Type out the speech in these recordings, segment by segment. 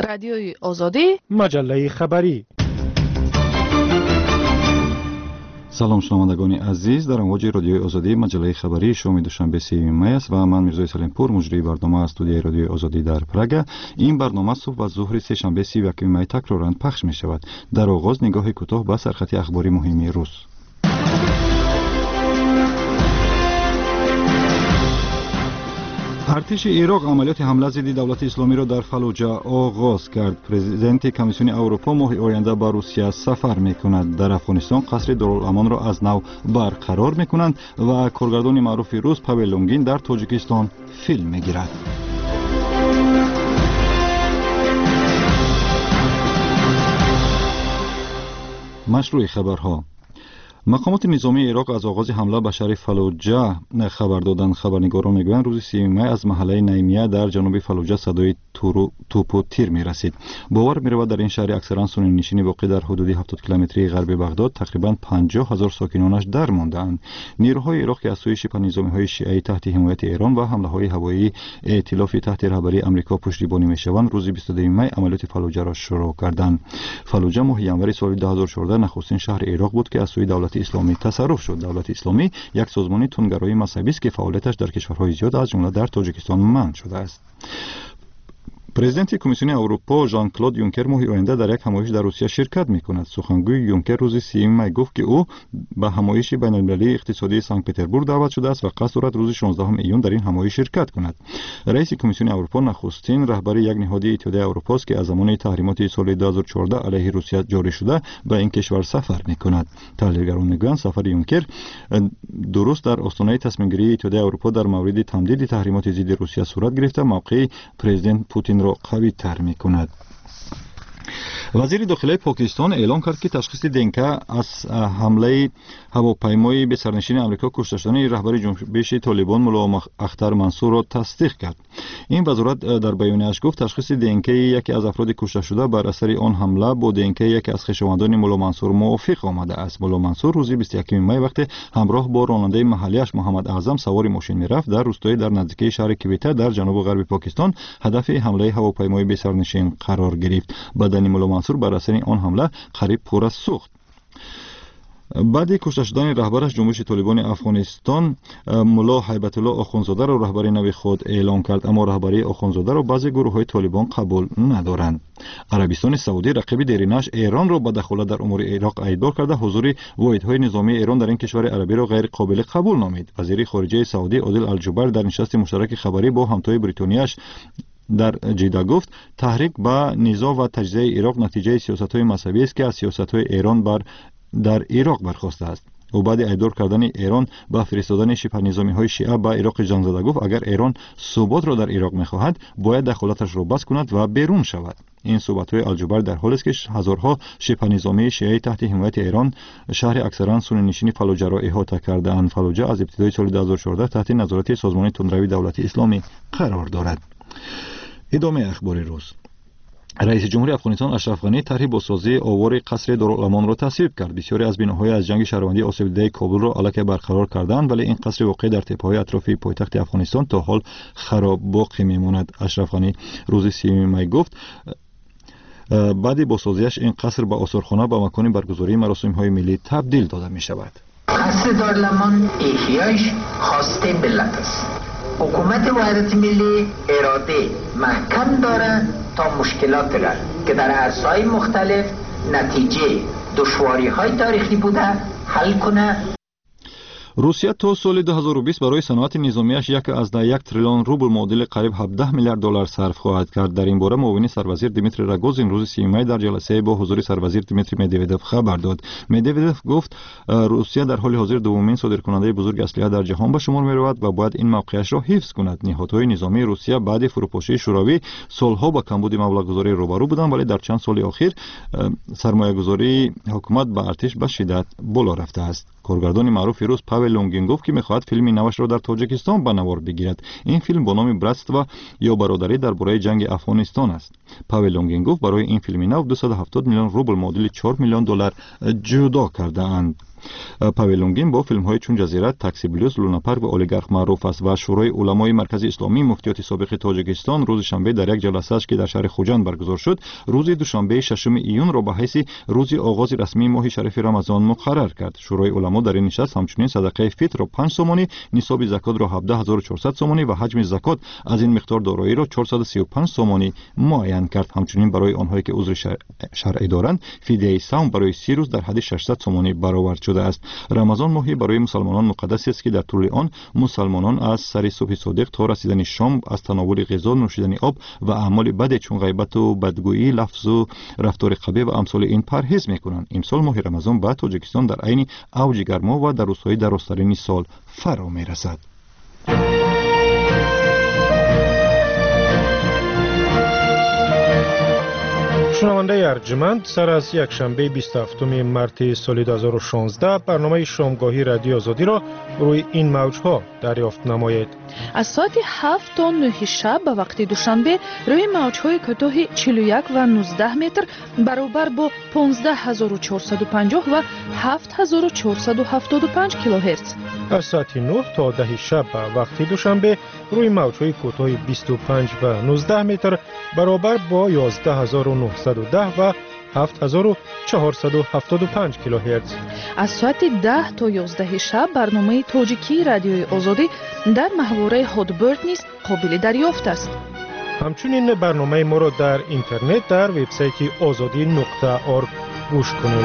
رادیوی آزادی، مجله خبری. سلام شنوندگان عزیز، در امواج رادیوی آزادی مجله خبری شام دوشنبه 3 می است و من میرزا سلیمپور مجری برنامه از استودیوی رادیوی آزادی در پراگ. این برنامه صبح و ظهر سه شنبه 31 می تکرارا پخش می شود. در آغاز نگاه کوتاه به سرخط اخباری مهم روز. ارتش عراق عملیات حمله ضد دولت اسلامی را در فلوجه آغاز کرد. پرزیدنت کمیسیون اروپا ماه آینده به روسیه سفر می‌کند. در افغانستان قصر دارالامان را از نو برقرار می‌کنند و کارگردان معروف روس پاول لونگین در تاجیکستان فیلم می‌گیرد. مشروع خبرها. مقامات نظامی عراق از آغاز حمله به شهر فلوجه خبر دادند. خبرنگاران میگویند روز 3 می از محله نیمیه در جنوب فلوجه صدای توپ و تیر میرسید. باور میرود در این شهر اکثرا سنی نشین واقع در حدود 70 کیلومتری غرب بغداد تقریبا 50,000 ساکنانش درمانده‌اند. نیروهای عراق که از سوی شبه نظامی‌های شیعی تحت حمایت ایران و حمله‌های هوایی ائتلاف تحت رهبری آمریکا پشتیبانی میشوند، روز 22 می عملیات فلوجه را شروع کردند. فلوجه ماه ژانویه سال 2014 نخستین شهر عراق بود که از سوی دولت اسلامی تصرف شد. دولت اسلامی یک سازمان تندگرای مذهبی است که فعالیتش در کشورهای زیاد از جمله در تاجیکستان منع شده است. پرزیدنت کمیسیون اروپا ژان کلود یونکر ماه آینده در یک همایش در روسیه شرکت می‌کند. سخنگوی یونکر روز 3 می گفت که او به همایش بین‌المللی اقتصادی سن پترزبورگ دعوت شده است و قصد دارد روز 16 ایون در این همایش شرکت کند. رئیس کمیسیون اروپا نخستین رهبر یک نهاد اتحادیه اروپا است که از زمان تحریمات سال 2014 علیه روسیه جاری شده به این کشور سفر می‌کند. تحلیلگران می‌گویند سفر یونکر درست در آستانه تصمیم‌گیری اتحادیه اروپا در مورد تمدید تحریمات ضد روسیه صورت گرفته موقع پرزیدنت پوتین را قوی تر می کند. وزیر داخلی پاکستان اعلام کرد که تشخیص دنکه از حمله هواپیمای به سرنشین آمریکا کشته شدن رهبر جنبش طالبان ملا اختر منصور را تصدیق کرد. این وزارت در بیانیه‌اش گفت تشخیص دنکه یکی از افراد کشته شده بر اثر آن حمله با دنکه یکی از خویشاوندان ملا منصور موافق آمده است. ملا منصور روز 21 می وقت همراه با راننده محلی‌اش محمد اعظم سوار ماشین می‌رفت در روستایی در نزدیکی شهر کویته در جنوب غرب پاکستان هدف حمله هواپیمای به سرنشین قرار گرفت. بدن ملا منصور بر اثر آن حمله قریب پوره سوخت. بعد کشته شدن رهبرش جنبش طالبان افغانستان ملا هیبت الله آخوندزاده را رهبر نو خود اعلام کرد، اما رهبری آخوندزاده را بعضی گروه‌های طالبان قبول ندارند. عربستان سعودی رقیب دیرینش ایران را به دخالت در امور عراق ادعا کرده حضور واحدهای نظامی ایران در این کشور عربی را غیر قابل قبول نامید. وزیر خارجه سعودی عادل الجبر در نشست مشترک خبری با همتای بریتانیاش در جده گفت تحریک به نزاع و تجزیه عراق نتیجه سیاست‌های مذهبی است که از سیاست‌های ایران در عراق برخاسته است. او بعد ایدار کردن ایران با فرستادن شبه نظامی‌های شیعه به عراق جنگ زده گفت اگر ایران ثبات را در عراق می‌خواهد باید دخالتش را بس کند و بیرون شود. این صحبت‌های الجبر در حالی است که هزارها شبه نظامی شیعه تحت حمایت ایران شهر اکثرا سنی نشین فلوجه را احاطه کرده‌اند. فلوجه از ابتدای سال 2014 تحت نظارت سازمان تندروی دولت اسلامی قرار دارد. ادامه اخبار روز. رئیس جمهور افغانستان اشرف غنی طرح بازسازی آوار قصر دارالامان را تصویب کرد. بسیاری از بناهای از جنگ شهروندی آسیب دیده کابل را الکی برقرار کردند، ولی این قصر واقع در تپه‌های اطراف پایتخت افغانستان تا حال خراب باقی میماند. اشرف غنی روز 3 می گفت بعد بازسازیش این قصر به آثارخانه به مکان برگزاری مراسم‌های ملی تبدیل داده می شود. قصر دارالامان احیایش خواسته ملت است. حکومت وحدت ملی اراده محکم داره تا مشکلات را که در عرصه‌های مختلف نتیجه دشواری‌های تاریخی بوده حل کنه. روسیه تا سال 2020 برای صنعت نظامیش 1.1 تریلیون روبل معادل قریب 17 میلیارد دلار صرف خواهد کرد. در این باره معاون سروزیر دیمیتری راگوزین روز 3 می در جلسه با حضور سروزیر دیمیتری مدودوف خبر داد. مدودوف گفت روسیه در حال حاضر دومین صادرکننده بزرگ اسلحه در جهان به شمار می‌رود و باید این موقعیت را حفظ کند. نهادهای نظامی روسیه بعد فروپاشی شوروی سالها با کمبود مبلغ‌گذاری روبرو بودند، ولی در چند سال اخیر سرمایه‌گذاری حکومت به ارتش به شدت بالا رفته است. کارگردان معروف روس پاول لونگین گفت که می‌خواهد فیلم نوش را در تاجیکستان به نوار بگیرد. این فیلم با نام براتstvo یا برادری درباره جنگ افغانستان است. پاول لونگین گفت برای این فیلم نو 270 میلیون روبل معادل 4 میلیون دلار جدا کرده اند. پاویلونگین با فیلم‌های چون جزیره، تاکسی بلوز، لونا پارک و اولیگارخ معروف است و شورای علمای مرکز اسلامی مفتیات سابق تاجیکستان روز شنبه در یک جلسه‌اش که در شهر خوجند برگزار شد، روز دوشنبه 6 ایون را به حیث روز آغاز رسمی ماه شریف رمضان مقرر کرد. شورای علما در این نشست همچنین صدقه فطر را 5 سومانی، نصاب زکات را 17400 سومانی و حجم زکات از این مقدار دارایی را 435 سومانی معین کرد. همچنین برای آنهایی که عذر شرعی دارند، فدیه صوم برای 30 روز در حد 600 سومانی برآورد شده است. رمضان ماهی برای مسلمانان مقدس است که در طول آن مسلمانان از سر صبح صادق تا رسیدن شام از تناول غذا، نوشیدن آب و اعمال بد چون غیبت و بدگویی، لفظ و رفتار قبیح و امثال این پرهیز میکنند. امسال ماه رمضان به تاجیکستان در عین اوج گرما و در روزهای درازترین سال فرا میرسد. شنونده ارجمند، سر از یک شنبه 27 مارس سال 2016 برنامه شامگاهی رادیو آزادی را روی این موجها دریافت نمایید. از ساعت 7 تا 9 شب به وقت دوشنبه روی موجهای کوتاه 41 و 19 متر برابر با 15450 و 7475 کیلوهرتز. از ساعت 9 تا 10 شب به وقت دوشنبه روی موجهای کوتاه 25 و 19 متر برابر با 11910 و 7475 کیلوهرتز. از ساعت 10 تا 11 شب برنامه تاجیکی رادیوی آزادی در محوره هادبرد نیز قابل دریافت است. همچنین برنامه ما را در اینترنت در وبسایت azadi.org گوش کنید.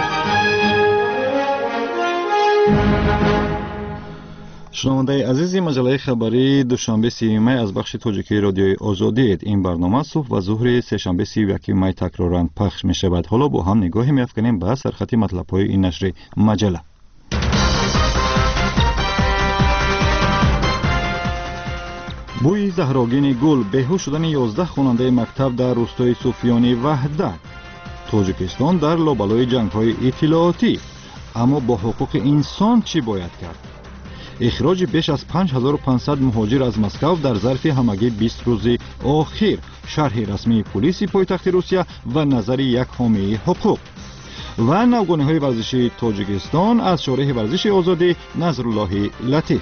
شنونده عزیزی، مجله خبری دوشنبه 30 می از بخش تاجیکی رادیوی آزادی است. این برنامه صبح و ظهر سه‌شنبه 31 می تکرارا پخش می شود. حالا با هم نگاهی می‌افکنیم به سرخط مطلب‌های این نشر مجله. بوی زهراگین گل، بیهوش شدن 11 خواننده مکتب در روستای صوفیانی وحدت. تاجیکستان در لابلای جنگ‌های اطلاعاتی، اما با حقوق انسان چی باید کرد؟ اخراج بیش از 5500 مهاجر از مسکو در ظرف همگی 20 روز آخر. شرح رسمی پلیس پایتخت روسیه و نظر یک حامی حقوق. و نوگانی‌های ورزشی تاجیکستان از شارح ورزش آزادی نظرالله لطیف.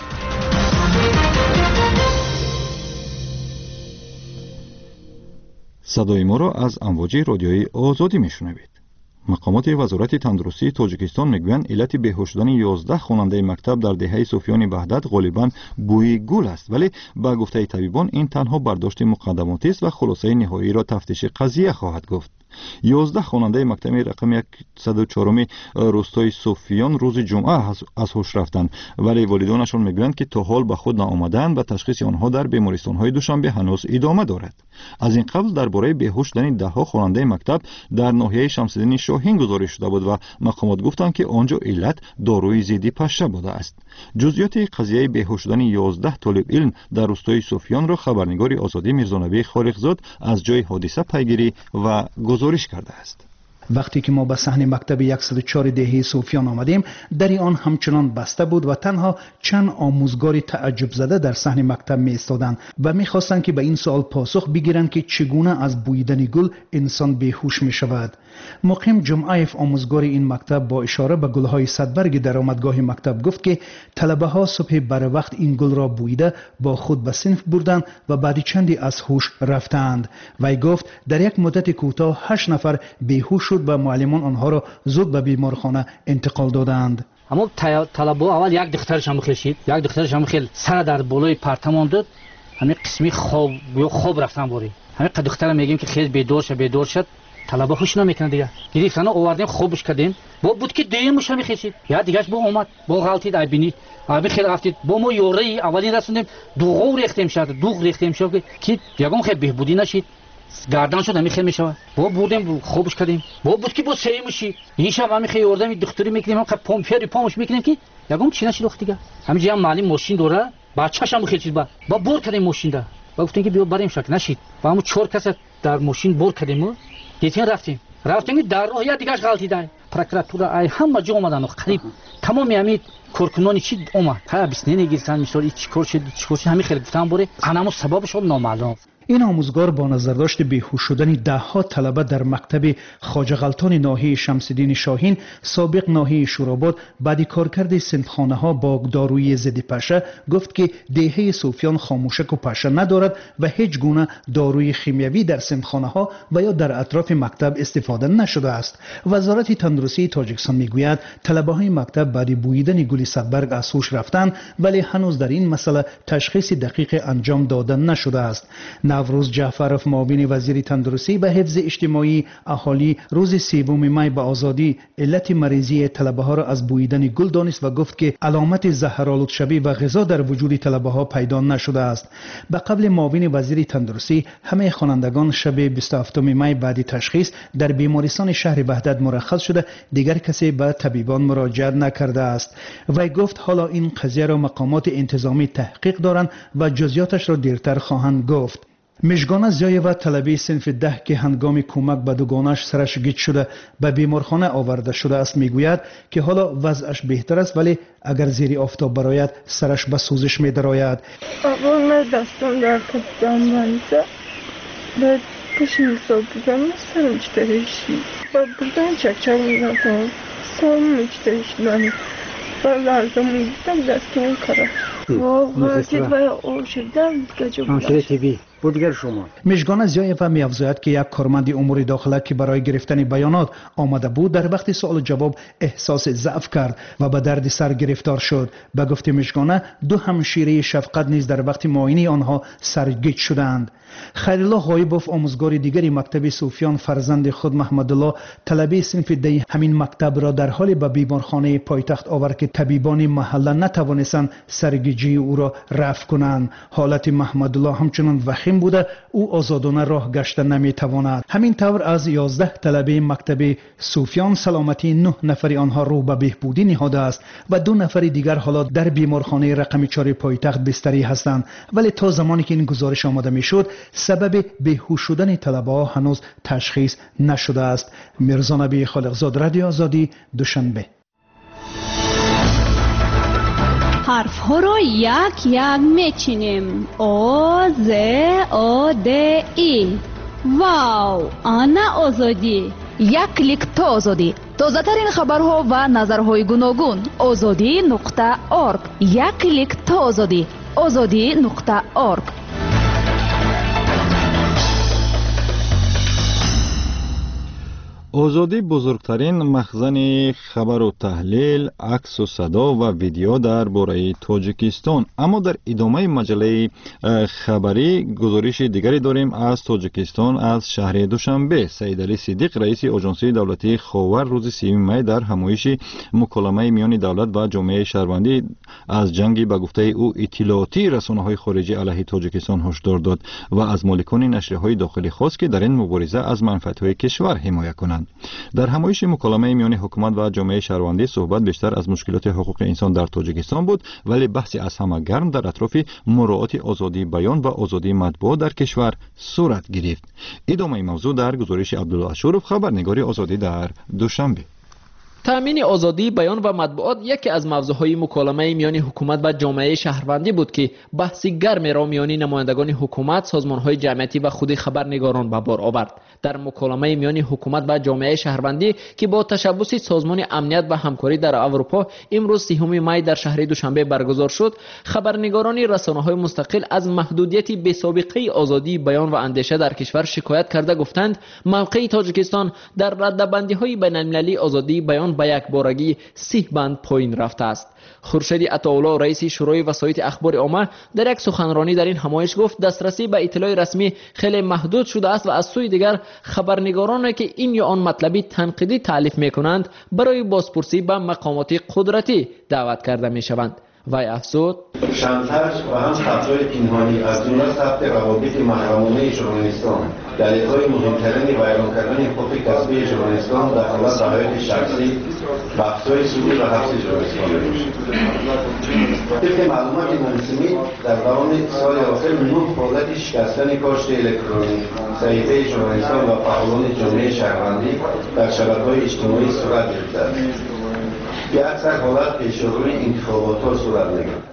صدای ما را از امواج رادیویی آزادی میشنوید. مقامات وزارت تندرستی تاجیکستان میگویند علت بیهوش شدن 11 خواننده مکتب در دهه صوفیان وحدت غالباً بوی گل است، ولی با گفته طبیبان این تنها برداشت مقدماتی است و خلاصه نهایی را تفتیش قضیه خواهد گفت. 11 خواننده مکتب رقم 104 روستای صوفیان روز جمعه از هوش رفتند، ولی والدانشان میگویند که تا حال به خود نآمدند و تشخیص آنها در بیمارستان‌های دوشنبه هنوز ادامه دارد. از این قبل درباره بیهوش شدن 10 خواننده مکتب در ناحیه شمس‌الدین شاهین گزارش شده بود و مقامات گفتند که آنجا علت داروی ضد پشه بوده است. جزئیات قضیه بیهوش شدن 11 طالب علم در روستای صوفیان را خبرنگار آزادی میرزانبی خالقزاد از جای حادثه پیگیری و گزارش کرده است. وقتی که ما به صحن مکتب 104 دهه صوفیان آمدیم، در آن همچنان بسته بود و تنها چند آموزگار تعجب زده در صحن مکتب می ایستادند و می خواستند که به این سوال پاسخ بگیرند که چگونه از بویدن گل انسان بیهوش می شود. مقیم جمعیف آموزگار این مکتب با اشاره به گلهای صدبرگ در آمدگاه مکتب گفت که طلبه ها صبح بر وقت این گل را بویده با خود به صنف بردند و بعد چندی از هوش رفتند. وی گفت در یک مدت کوتاه 8 نفر بیهوش شد و معلمان آنها را زود به بیمارخانه انتقال دادند. اما طلبه اول یک دخترش هم خیلی یک دخترش هم خیلی سر در بالای پرتمان داد، همین قسمی خواب رفتن باری. همین دخترم میگیم که خیلی بیدار شد. طلبه خوش نمیکنه دیگه. گرفتن آوردیم خوابش کردیم. با بود که دیمش هم خیلی یا دیگهش با اومد با غلطی در بینید. آبی خیلی رفتید با ما یوری اولی رسوندیم دوغ ریختیم شد که یگام خیلی بهبودی نشید. گردن شد خیلی میشه. با بردیم خوابش کردیم. با بود که با سری میشی. این شب هم خیلی یوردم دکتری میکنیم هم پمپیری پامش میکنیم که یگام چی نشید وقت دیگه. همین جام معلم ماشین دوره بچه‌ش هم خیلی چیز با برد کردیم ماشین دا. با گفتن که بیا بریم شک نشید. با همون 4 کس در ماشین برد کردیم. دیگه رفتیم در راه یا دیگهش غلطی دای پروکراتورا ای همه جا اومدن قریب تمام همین کورکنانی چی اومد ها بیسنه نگیرسن مثلا چیکار شد همین خیلی گفتم بره انامو سببش نامعلوم. این آموزگار با نظرداشت بیهوش شدن دهها طلبه در مکتب خواجه غلطان ناحیه شمس‌الدین شاهین سابق ناحیه شوراباد بعد کارکرد سنتخانه ها با داروی ضد پشه گفت که دهه صوفیان خاموشک و پشه ندارد و هیچ گونه داروی شیمیایی در سنتخانه ها و یا در اطراف مکتب استفاده نشده است. وزارت تندرستی تاجیکستان میگوید طلبه های مکتب بعد بوییدن گل صدبرگ از هوش رفتند، ولی هنوز در این مسئله تشخیص دقیق انجام داده نشده است. نوروز جعفرов معاون وزیر تندرستی و حفظ اجتماعی اهالی روز 3 می به آزادی علت مریضی طلبه ها را از بوییدن گل دانست و گفت که علامت زهرآلود شوی و غذا در وجود طلبه ها پیدا نشده است. به قبل معاون وزیر تندرستی همه خوانندگان شب 27 می بعد تشخیص در بیمارستان شهر بهداد مرخص شده، دیگر کسی به طبیبان مراجعه نکرده است. وی گفت حالا این قضیه را مقامات انتظامی تحقیق دارند و جزئیاتش را دیرتر خواهند گفت. مژگان زیایوا طلبه صنف 10 که هنگام کمک به دوگانش سرش گیج شده به بیمارخانه آورده شده است میگوید که حالا وضعش بهتر است، ولی اگر زیر آفتاب براید سرش به سوزش می‌دراید. اول من دستم در کتم بنده بعد پشم حساب بودم سرم چترشی و بودن چکچم می‌دادم سرم چترشی و لازم می‌دم دستم کرد و تیتوی آشدم گجه بود. مژگان زیایوا می‌افزاید که یک کارمند امور داخله که برای گرفتن بیانات آمده بود در وقت سوال و جواب احساس ضعف کرد و به درد سر گرفتار شد. به گفته مژگان دو همشیره شفقت نیز در وقت معاینه آنها سرگیج شدند. خیرالله غایبوف آموزگار دیگری مکتب صوفیان فرزند خود محمدالله طلبه صنف 10 همین مکتب را در حال به بیمارخانه پایتخت آورد که طبیبان محله نتوانستند سرگیجی او را رفع کنند. حالت محمدالله همچنان وخیم بوده، او آزادانه راه گشته نمیتواند. همین طور از 11 طلبه مکتب صوفیان سلامتی 9 نفر آنها رو به بهبودی نهاده است و 2 نفر دیگر حالا در بیمارخانه رقم 4 پایتخت بستری هستند، ولی تا زمانی که این گزارش آماده میشد سبب بیهوش شدن طلبه ها هنوز تشخیص نشده است. میرزا نبی خالقزاد، رادیو آزادی، دوشنبه. حرف ها را یک یک میچینیم. آ ز آ د ای. واو، آنا آزادی. یک کلیک تا آزادی. تازه ترین خبرها و نظرهای گوناگون. azadi.org. یک کلیک تا آزادی. azadi.org. آزادی بزرگترین مخزن خبر و تحلیل، عکس و صدا و ویدیو در باره تاجیکستان. اما در ادامه مجله خبری گزارش دیگری داریم از تاجیکستان. از شهر دوشنبه سید علی صدیق رئیس آژانسی دولتی خاور روز 3 می در همایش مکالمه میان دولت و جامعه شهروندی از جنگ به گفته او اطلاعاتی رسانه‌های خارجی علیه تاجیکستان هشدار داد و از مالکان نشریه‌های داخلی خواست که در این مبارزه از منفعت‌های کشور حمایت کنند. در همایش مکالمه میان حکومت و جامعه شهروندی صحبت بیشتر از مشکلات حقوق انسان در تاجیکستان بود، ولی بحثی از همه گرم در اطراف مراعات آزادی بیان و آزادی مطبوعات در کشور صورت گرفت. ادامه موضوع در گزارش عبدالله اشورف، خبرنگار آزادی در دوشنبه. تامین آزادی بیان و مطبوعات یکی از موضوعهای مکالمه میان حکومت و جامعه شهروندی بود که بحثی گرم را میان نمایندگان حکومت، سازمانهای جمعیتی و خود خبرنگاران به بار آورد. در مکالمه میان حکومت و جامعه شهروندی که با تشبث سازمان امنیت و همکاری در اروپا امروز 3 می در شهر دوشنبه برگزار شد، خبرنگاران رسانه‌های مستقل از محدودیت بی‌سابقه آزادی بیان و اندیشه در کشور شکایت کرده گفتند موقع تاجیکستان در رده‌بندی‌های بین‌المللی آزادی بیان به یک بارگی 30 بند پایین رفته است. خورشید عطاالله رئیس شورای وسایط اخبار عامه در یک سخنرانی در این همایش گفت دسترسی به اطلاع رسمی خیلی محدود شده است و از سوی دیگر خبرنگارانی که این یا آن مطلبی تنقیدی تالیف میکنند برای بازپرسی به مقامات قدرتی دعوت کرده میشوند. وی افزود شانتاژ و هم خطای پنهانی از جمله ثبت روابط محرمانه ژورنالیستان، دلیل‌های مهمترین بیان کردن حقوق کسبی ژورنالیستان در حالت حیات شخصی، بحث‌های سوری و حبس ژورنالیستان می‌باشد. طبق معلومات منصمی در دوران سال اخیر 9 حالت شکستن کاشت الکترونیک، صحیفه ژورنالیستان و فعالان جامعه شهروندی در شبکه‌های اجتماعی صورت گرفته است. که اکثر حالت پیشروی انتخابات ها صورت می‌گیرد.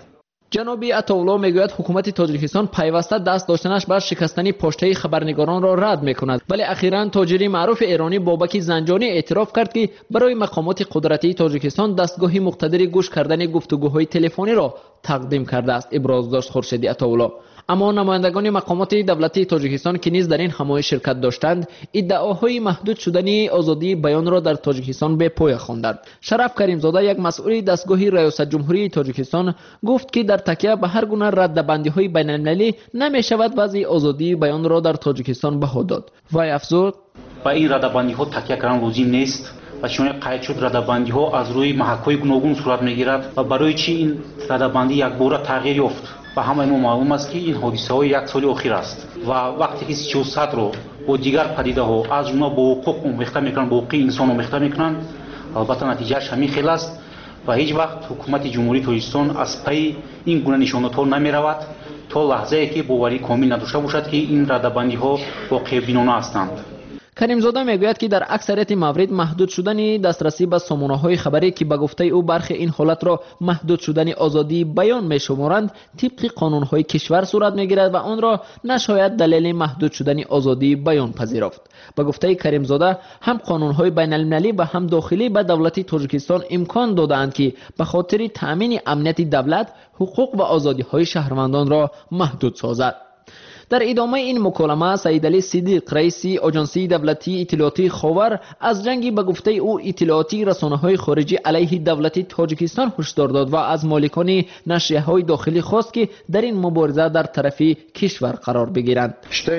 جناب عطاالله میگوید حکومت تاجیکستان پیوسته دست داشتنش بر شکستن پشته خبرنگاران را رد میکند، ولی اخیراً تاجری معروف ایرانی بابک زنجانی اعتراف کرد که برای مقامات قدرتی تاجیکستان دستگاهی مقتدر گوش کردن گفتگوهای تلفنی را تقدیم کرده است. ابراز داشت خورشیدی عطاالله. اما نمایندگان مقامات دولتی تاجیکستان که نیز در این همایش شرکت داشتند ادعاهای محدود شدن آزادی بیان را در تاجیکستان به پای خواندند. شرف کریمزاده، یک مسئول دستگاه ریاست جمهوری تاجیکستان، گفت که در تکیه به هر گونه ردبندی‌های بین‌المللی نمی‌شود وضع آزادی بیان را در تاجیکستان بها داد. وی افزود: با این ردبندی‌ها تکیه کردن لازم نیست و چون قید شد ردبندی‌ها از روی محک‌های گوناگون صورت می‌گیرد و برای چی این ردبندی یک بار تغییر یافت و همه ما معلوم است که این حادثه‌های یک سال اخیر است و وقتی که سیاست رو با دیگر پدیده‌ها از جمله با حقوق آمیخته می‌کنند، با حقوق انسان آمیخته می‌کنند، البته نتیجهش همین خیلی است و هیچ وقت حکومت جمهوری تاجیکستان از پی این گونه نشانات‌ها نمی‌رود تا لحظه‌ای که باوری کامل نداشته باشد که این ردبندی‌ها واقع بینانه هستند. کریمزاده میگوید که در اکثریت موارد محدود شدن دسترسی به سامانه‌های خبری که به گفته او برخی این حالت را محدود شدن آزادی بیان می‌شمارند طبق قانون‌های کشور صورت می‌گیرد و آن را نشاید دلیل محدود شدن آزادی بیان پذیرفت. به گفته کریمزاده هم قانون‌های بین‌المللی و هم داخلی به دولت تاجیکستان امکان داده‌اند که به خاطر تأمین امنیت دولت حقوق و آزادی‌های شهروندان را محدود سازد. در ادامه این مکالمه سید علی صدیق رئیس آژانسی دولتی اطلاعاتی خاور از جنگ به گفته او اطلاعاتی رسانه‌های خارجی علیه دولت تاجیکستان هشدار داد و از مالکان نشریه‌های داخلی خواست که در این مبارزه در طرف کشور قرار بگیرند.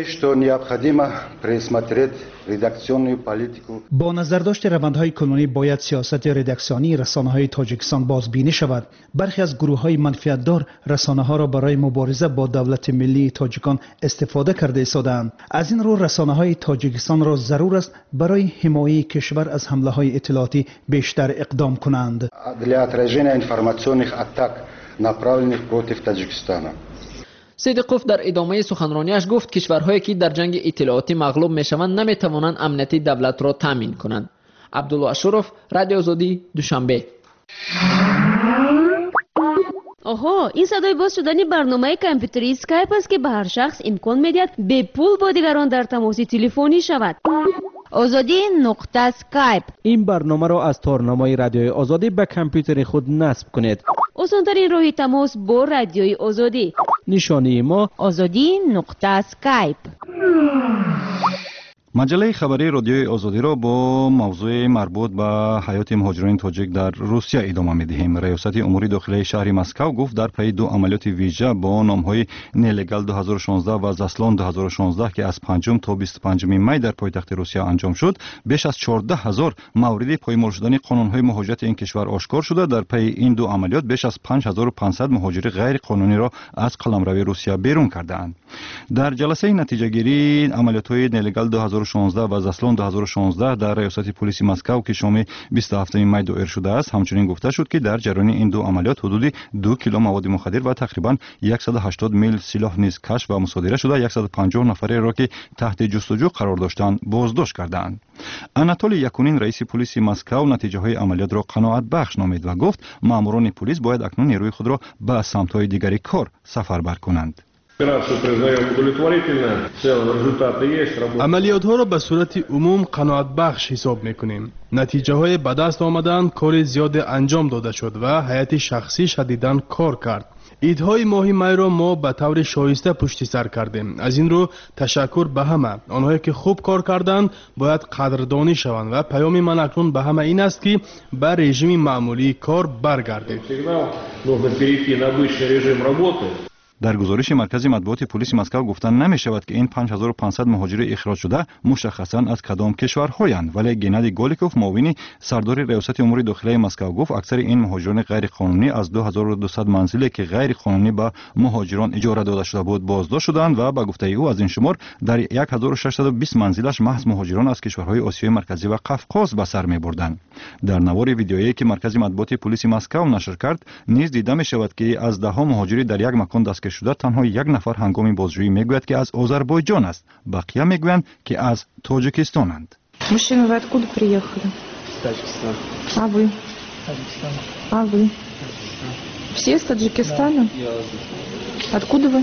با نظرداشت روندهای کنونی باید سیاست ردکسیونی رسانه‌های تاجیکستان بازبینی شود. برخی از گروه‌های منفعت‌دار رسانه‌ها را برای مبارزه با دولت ملی تاجیکان استفاده کرده ایستادند. از این رو رسانه‌های تاجیکستان را ضرور است برای حمایت کشور از حمله‌های اطلاعاتی بیشتر اقدام کنند. Для отражения информационных атак, направленных против Таджикистана. صدیقوف در ادامه سخنرانیش گفت کشورهایی که در جنگ اطلاعاتی مغلوب میشوند نمیتوانند امنیت دولت را تامین کنند. عبدالله اشرف، رادیو آزادی، دوشنبه. آها، این صدای باز شدن برنامه کامپیوتری اسکایپ است که به هر شخص امکان میدهد به پول با دیگران در تماس تلفنی شود. آزادی نقطه اسکایپ. این برنامه را از تارنامه رادیوی آزادی به کامپیوتر خود نصب کنید. آسان‌ترین راه تماس با رادیوی آزادی. نشانی ما آزادی نقطه اسکایپ. مجله خبری رادیوی آزادی را با موضوع مربوط به حیات مهاجران تاجیک در روسیه ادامه می‌دهیم. ریاست امور داخلی شهر مسکو گفت در پی دو عملیات ویژه با نام‌های نلگال 2016 و زاسلان 2016 که از 5 تا 25 می در پایتخت روسیه انجام شد، بیش از 14000 مورد پایمال شدن قانون‌های مهاجرت این کشور آشکار شده. در پی این دو عملیات بیش از 5500 مهاجر غیر قانونی را از قلمرو روسیه بیرون کردند. در جلسه نتیجه گیری عملیات‌های نلگال 2016 و زاسلان 2016 در ریاست پلیس مسکو که شام 27 می دایر شده است، همچنین گفته شد که در جریان این دو عملیات حدود 2 کیلو مواد مخدر و تقریباً 180 میل سلاح نیز کشف و مصادره شده. 150 نفر را که تحت جستجو قرار داشتند بازداشت کردند. اناتولی یکونین رئیس پلیس مسکو نتیجه های عملیات را قناعت بخش نامید و گفت ماموران پلیس باید اکنون نیروی خود را به سمت‌های دیگری کار سفربر کنند. عملیات ها را به صورت عموم قناعت بخش حساب میکنیم. نتیجه های به دست آمدن، کار زیاد انجام داده شد و هیئت شخصی شدیداً کار کرد. ایدهای ماهی می را ما به طور شایسته پشت سر کردیم. از این رو تشکر به همه آنهایی که خوب کار کردند باید قدردانی شوند و پیام من اکنون به همه این است که به رژیم معمولی کار برگردید. در گزارش مرکز مطبوعات پلیس مسکو گفتن نمی شود که این 5500 مهاجر اخراج شده مشخصاً از کدام کشورهایند، ولی گنادی گولیکوف معاون سردار ریاست امور داخلی مسکو گفت اکثر این مهاجران غیر قانونی از 2200 منزلی که غیر قانونی به مهاجران اجاره داده شده بود بازداشت شدند و به گفته او از این شمار در 1620 منزلش محض مهاجران از کشورهای آسیای مرکزی و قفقاز به سر می بردند. در نوار ویدیویی که مرکز مطبوعات پلیس مسکو نشر کرد نیز دیده می شود که از ده ها مهاجر در یک مکان دستگیر شده تنها یک نفر هنگام بازجویی میگوید که از آذربایجان است، بقیه میگویند که از تاجیکستانند. Мужчина, вы откуда приехали? Таджикистан. А вы? Таджикистан. А вы? Все из Таджикистана? Откуда вы?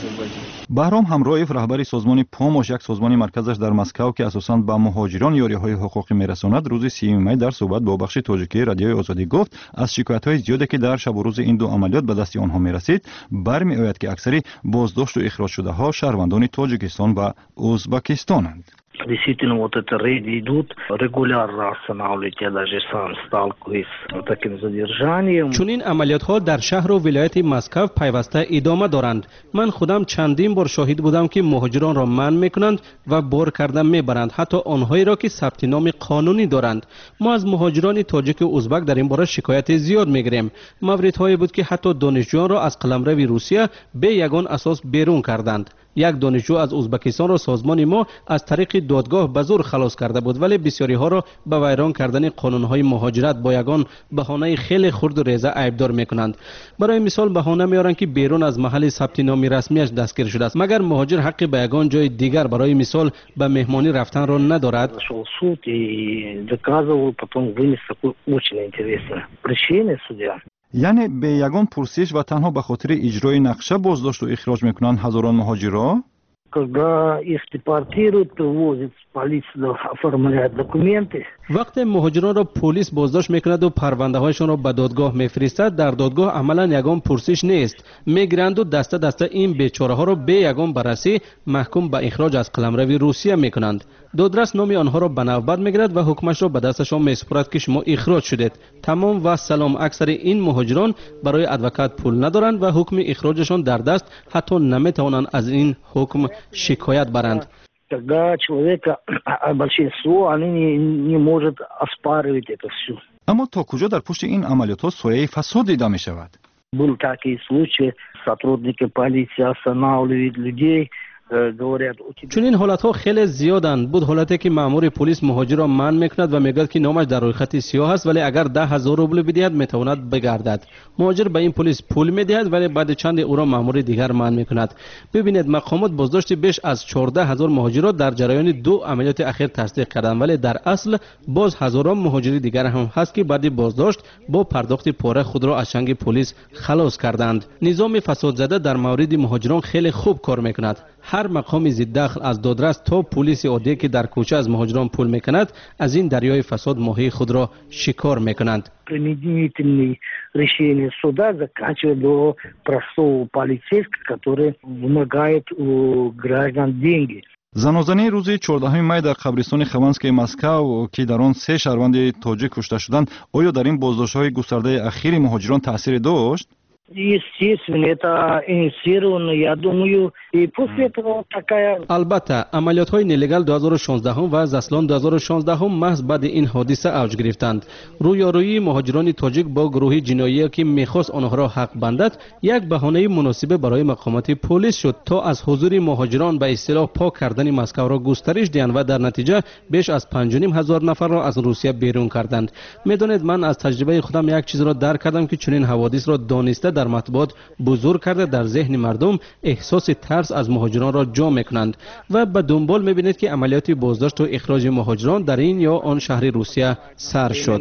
баҳром ҳамроев раҳбари созмони помош як созмони марказаш дар Москав ки асосан ба муҳоҷирон ёриҳои ҳуқуқӣ мерасонад рӯзи 3 май дар суҳбат бо бахши тоҷикии радиои озодӣ гуфт аз шикоятҳои зиёде ки дар шабу рӯзи ин ду амалиёт ба дасти онҳо мерасид бармеояд ки аксари боздошту ихроҷшудаҳо шаҳрвандони Тоҷикистон ва Узбекистонанд. Действительно, вот это рейды идут, регулярно останавливают, я даже сам сталкиваюсь с таким задержанием. Чунин амалиётҳо дар шаҳру вилояти Москав пайваста идома доранд. Ман худам чандин бор шоҳид будам ки муҳоҷиронро манъ мекунанд ва бор карда мебаранд, ҳатто онҳоеро ки сабти номи қонунӣ доранд. мо аз муҳоҷирони тоҷику узбак дар ин бора шикояти зиёд мегирем. мавридҳое буд ки ҳатто донишҷӯёнро аз қаламрави Русия бе ягон асос берун карданд. як донишҷӯ аз Узбекистонро созмони мо аз тариқи додгоҳ ба зур халос карда буд, вале бисёриҳоро ба вайрон кардани қонунҳои муҳоҷират бо ягон баҳонаи хеле хурду реза айбдор мекунанд. барои мисол баҳона меоранд ки берун аз маҳалли сабти номи расмиаш дастгир шудааст. магар муҳоҷир ҳаққи ба ягон ҷои дигар барои мисол ба меҳмонӣ рафтанро надорад? Суд и доказывал, потом вынес такую очень интересную причину судья. яъне бе ягон пурсиш ва танҳо ба хотири иҷрои нақша боздошту ихроҷ мекунанд ҳазорон муҳоҷирро? Когда их депортируют, возят в полицию, оформляют документы. вақте муҳоҷиронро полис боздошт мекунаду парвандаҳояшонро ба додгоҳ мефиристад, дар додгоҳ амалан ягон пурсиш нест. мегиранду даста даста ин бечораҳоро бе ягон баррасӣ маҳкум ба ихроҷ аз қаламрави Русия мекунанд. додрас номи онҳоро ба навбат мегирад ва ҳукмашро ба дасташон месупурад ки шумо ихроҷ шудед. тамом ва салом. аксари ин муҳоҷирон барои адвокат пул надоранд ва ҳукми ихроҷашон дар даст, ҳатто наметавонанд аз ин ҳукм шикоят баранд. Когда человека большинство, они не может оспаривать это все. аммо то куҷо дар пушти ин амалиётҳо сояи фасод дида мешавад? Был такие случаи, сотрудники полиции останавливают людей, говорят. чунин ҳолатҳо хеле зиёданд. буд ҳолате ки маъмури полис муҳоҷирро манъ мекунад ва мегӯяд ки номаш дар рӯйхати сиёҳ аст, вале агар 10,000 рубл бидиҳад метавонад бигардад. муҳоҷир ба ин полис пул медиҳад, вале баъди чанде ӯро маъмури дигар манъ мекунад. бибинед, мақомот боздошти беш аз 14,000 муҳоҷирро дар ҷараёни ду амалиёти ахир тасдиқ карданд, вале дар асл боз ҳазорон муҳоҷири дигар ҳам ҳаст ки баъди боздошт бо пардохти пора худро аз чанги полис халос карданд. низоми фасодзада дар мавриди муҳоҷирон хеле хуб кор мекунад. ҳар мақоми зиддахл аз додрас то полиси оддие ки дар кӯча аз муҳоҷирон пул мекунад, аз ин дарёи фасод моҳии худро шикор мекунанд. Примирительные решения суда заканчивая до простого полицейского, который вымогает у граждан деньги. занозании рӯзи 14 май дар қабристони Хованский Москав ки дар он 3 шаҳрванди тоҷик кушта шуданд, оё дар ин боздоштҳои густардаи ахири муҳоҷирон таъсире дошт? Естественно, это инициировано, я думаю, и после этого такая... албатта амалиётҳои нелегал 2016 ва заслон 2016 маҳз баъди ин ҳодиса авҷ гирифтанд. рӯёрӯии муҳоҷирони тоҷик бо гурӯҳи ҷиноие ки мехост онҳоро ҳақ бандад, як баҳонаи муносибе барои мақомоти полис шуд то аз ҳузури муҳоҷирон ба истилоҳ пок кардани Москавро густариш диҳанд ва дар натиҷа беш аз 5,500 нафарро аз Русия берун карданд. медонед, ман аз таҷрибаи худам як чизро дарк кардам ки чунин ҳаводисро дониста дар матбуот бузург карда дар зеҳни мардум эҳсоси тарс аз муҳоҷиронро ҷо мекунанд ва ба дунбол мебинед ки амалиёти боздошту ихроҷи муҳоҷирон дар ин ё он шаҳри Русия сар шуд.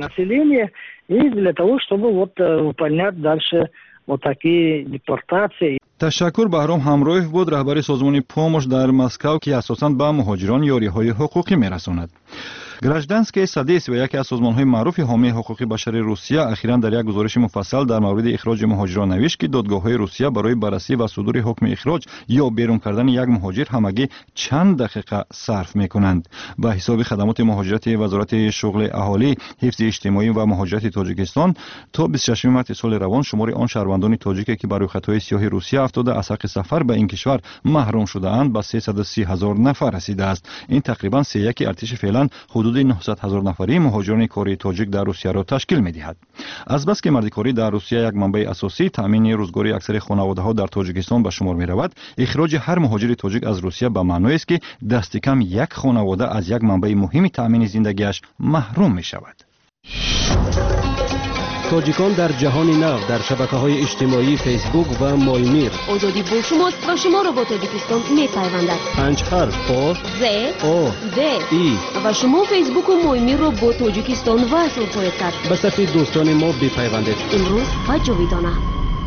И для того, чтобы выполнять дальше вот такие депортации. ташаккур. баҳром ҳамроев буд, раҳбари созмони помош дар Москав ки асосан ба муҳоҷирон ёриҳои ҳуқуқӣ мерасонад. гражданские содействия, яке аз созмонҳои маъруфи ҳомии ҳуқуқи башари Русия, ахиран дар як гузориши муфассал дар мавриди ихроҷи муҳоҷирон навишт ки додгоҳҳои Русия барои баррасӣ ва судури ҳукми ихроҷ ё берун кардани як муҳоҷир ҳамагӣ чанд дақиқа сарф мекунанд. ба ҳисоби хадамоти муҳоҷирати вазорати шуғли аҳолӣ, ҳифзи иҷтимоӣ ва муҳоҷирати Тоҷикистон, то 26 марти соли равон шумори он шаҳрвандони тоҷике ки ба рӯйхатҳои сиёҳи Русия афтода аз ҳаққи сафар ба ин кишвар маҳрум шудаанд ба 330,000 нафар расидааст. ин тақрибан 3/1 артиши феълан ҳудуди 900,000 нафари муҳоҷирони кори тоҷик дар Русияро ташкил медиҳад. азбаски мардикорӣ дар Русия як манбаи асосӣ, таъмини рӯзгори аксари хонаводаҳо дар Тоҷикистон ба шумор меравад, ихроҷи ҳар муҳоҷири тоҷик аз Русия ба маъноест ки дасти кам як хонавода аз як манбаи муҳими таъмини зиндагиаш маҳрум мешавад. тоҷикон дар ҷаҳони нав дар шабакаҳои иҷтимоӣ фейсбук ва моймир. озодӣ бо шумост ва шуморо бо Тоҷикистон мепайвандад. 5 ҳарф о з о д и ва шумо фейсбуку моймирро бо Тоҷикистон васл хоҳед кард. ба сафи дӯстони мо бипайвандед. имрӯз ва ҷовидона.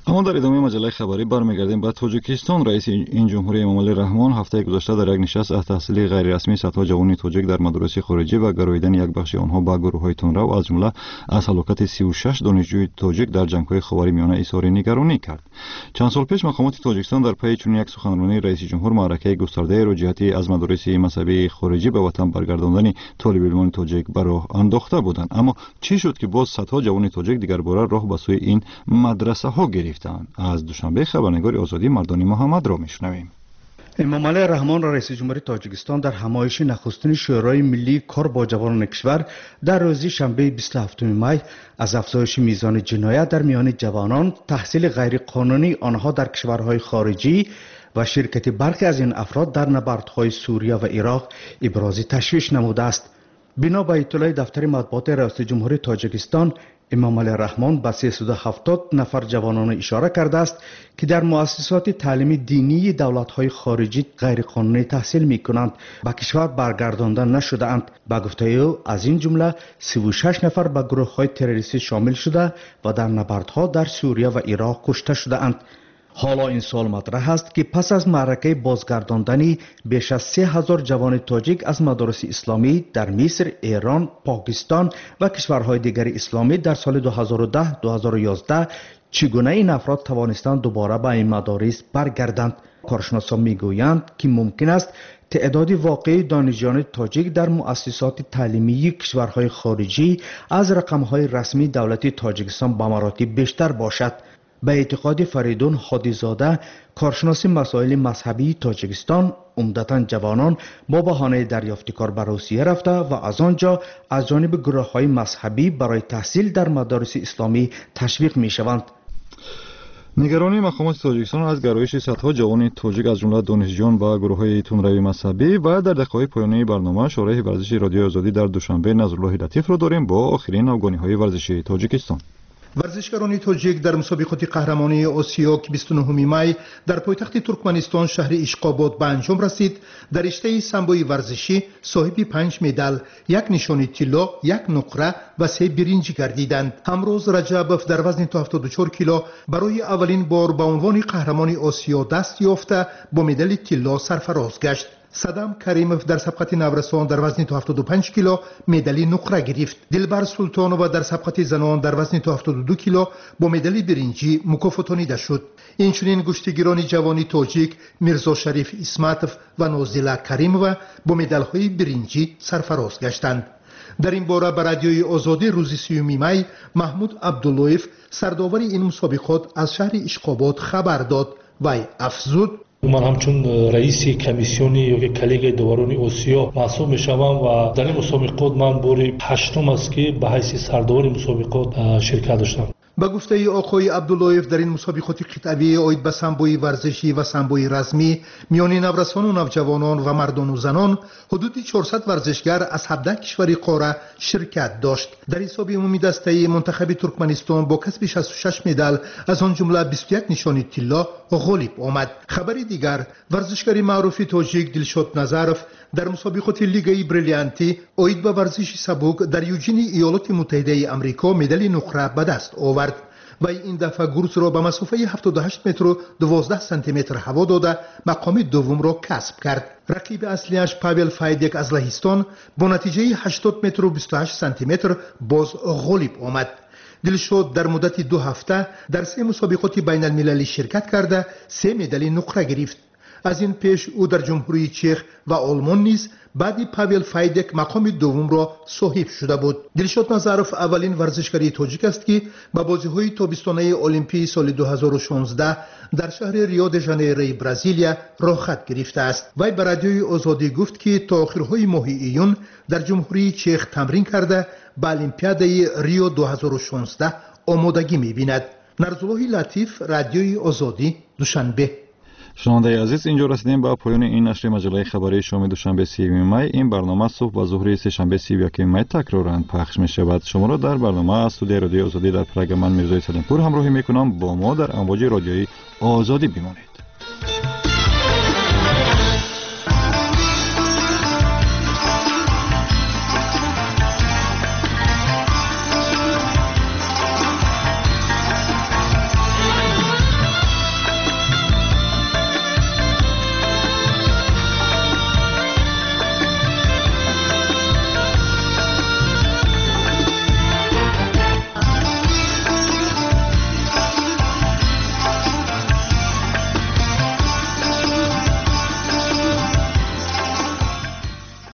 اما در ادامه مجله خبری برمیگردیم به تاجیکستان. رئیس این جمهوری امامعلی رحمان هفته گذشته در یک نشست از تحصیل غیر رسمی صدها جوان تاجیک در مدارس خارجی و گراییدن یک بخش آنها به گروه‌های تندرو از جمله از هلاکت 36 دانشجوی تاجیک در جنگ‌های خاورمیانه اظهار نگرانی کرد. چند سال پیش مقامات تاجیکستان در پی چنین یک سخنرانی رئیس جمهور معرکه گسترده را جهتی از مدارس مذهبی خارجی به وطن برگرداندن طالب علمان تاجیک به راه انداخته بودند. اما چی شد که باز صدها جوان تاجیک دیگر باره راه به سوی این مدرسه ها گرفتند؟ از دوشنبه خبرنگار آزادی مردانی محمد را میشنویم. امامعلی رحمان رئیس جمهوری تاجیکستان در همایش نخستین شورای ملی کار با جوانان کشور در روز شنبه 27 می از افزایش میزان جنایت در میان جوانان، تحصیل غیر قانونی آنها در کشورهای خارجی و شرکت برخی از این افراد در نبردهای سوریه و عراق ابراز تشویش نموده است. بنا به اطلاع دفتر مطبوعات رئیس جمهوری تاجیکستان، امامعلی رحمان به 370 نفر جوانان اشاره کرده است که در مؤسسات تعلیمی دینی دولت‌های خارجی غیرقانونی تحصیل می‌کنند و کشور برگردانده نشده‌اند. به گفته او از این جمله 36 نفر به گروه‌های تروریستی شامل شده و در نبردها در سوریه و عراق کشته شده‌اند. حالا این سوال مطرح است که پس از معرکه بازگرداندن بیش از 3000 جوان تاجیک از مدارس اسلامی در مصر، ایران، پاکستان و کشورهای دیگر اسلامی در سال 2010-2011 چگونه این افراد توانستند دوباره به این مدارس برگردند؟ کارشناسان میگویند که ممکن است تعداد واقعی دانشجویان تاجیک در مؤسسات تعلیمی کشورهای خارجی از رقم‌های رسمی دولت تاجیکستان به مراتب بیشتر باشد. به اعتقاد فریدون هادیزاده، کارشناس مسائل مذهبی تاجیکستان، عمدتاً جوانان با بهانه دریافت کار به روسیه رفته و از آنجا از جانب گروه‌های مذهبی برای تحصیل در مدارس اسلامی تشویق می‌شوند. نگرانی مقامات تاجیکستان از گرایش صدها جوان تاجیک از جمله دانشجویان به گروه‌های تندروی مذهبی و در دقایق پایانی برنامه شورای ورزشی رادیو آزادی در دوشنبه نظرالله لطیف را داریم با آخرین افغانی‌های ورزشی تاجیکستان. ورزشکاران تاجیک در مسابقات قهرمانی آسیا که 29 می در پایتخت ترکمنستان شهر اشقاباد به انجام رسید، در رشته سامبوی ورزشی صاحب 5 مدال، 1 نشان طلا، 1 نقره و 3 برنج گردیدند. امروز رجبوف در وزن 74 کیلو برای اولین بار به عنوان قهرمان آسیا دست یافته با مدال طلا سرفراز گشت. صدام کریموف در سبقت نورسان در وزن 75 کیلو مدال نقره گرفت. دلبر سلطانووا در سبقت زنان در وزن 72 کیلو با مدال برنجی مکافاتانیده شد. اینچنین گشتیگیران جوانی تاجیک میرزا شریف اسمتوف و نازله کریمووا با مدال‌های برنجی سرفراز گشتند. در این باره به رادیوی آزادی روز 30 می محمود عبداللهیف سرداور این مسابقات از شهر اشقاباد خبر داد و افزود: من همچون رئیس کمیسیونی یا کلیگ دوران آسیا محسوب میشوم و در این مسابقات من باری 8م است که به حیث سردار مسابقات شرکت داشتم. با گفته آقای عبداللهیف در این مسابقات قطعی آید به سامبوی ورزشی و سامبوی رزمی میان نورسان و نوجوانان و مردان و زنان حدود 400 ورزشگر از 17 کشور قاره شرکت داشت. در حساب عمومی دسته منتخب ترکمنستان با کسب 66 مدال از آن جمله 21 نشان طلا غالب آمد. خبر دیگر، ورزشکار معروف تاجیک دلشاد نظروف در مسابقات لیگ بریلیانتی آید به ورزش سبک در یوجین ایالات متحده آمریکا مدال نقره به دست آورد و این دفعه گروس را به مسافه 78 متر و 12 سانتی متر هوا داده مقام دوم را کسب کرد. رقیب اصلیش پاول فایدک از لهستان با نتیجه 80 متر و 28 سانتی متر باز غالب آمد. دلشاد در مدت 2 هفته در 3 مسابقات بین المللی شرکت کرده 3 مدال نقره گرفت. از این پیش او در جمهوری چک و آلمان نیز بعد پاول فایدک مقام دوم را صاحب شده بود. دلشاد نظروف اولین ورزشکار تاجیک است که به بازی‌های تابستانه المپیک سال 2016 در شهر ریو د ژانیرو برزیلیا رخصت گرفته است. وی به رادیوی آزادی گفت که تا آخرهای ماه ایون در جمهوری چک تمرین کرده به المپیاد ریو 2016 آمادگی می‌بیند. نظرالله لطیف، رادیوی آزادی، دوشنبه. شنونده عزیز، اینجا رسیدیم به پایان این نشر مجله خبری شام دوشنبه 30 می. این برنامه صبح و ظهر سه‌شنبه 31 می تکرارا پخش می شود. شما را در برنامه از استودیوی رادیو آزادی در پراگ من میرزا سلیمپور همراهی می کنم. با ما در امواج رادیویی آزادی بمانید.